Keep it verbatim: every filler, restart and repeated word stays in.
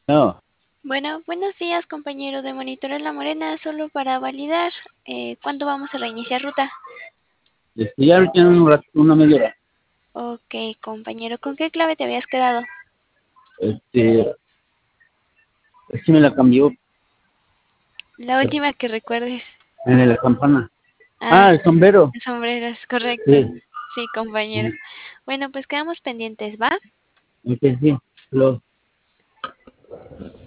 No, Bueno, buenos días, compañero de Monitoreo La Morena, solo para validar eh, cuándo vamos a reiniciar ruta. este, ya tiene un rato, una media hora. Ok, compañero, ¿con qué clave te habías quedado? Este, es que me la cambió La última que recuerdes. en la campana. Ah, Ah, el sombrero. sombreros, correcto. Sí, Sí, compañero. Bueno, pues quedamos pendientes, ¿va? ok, sí. Lo,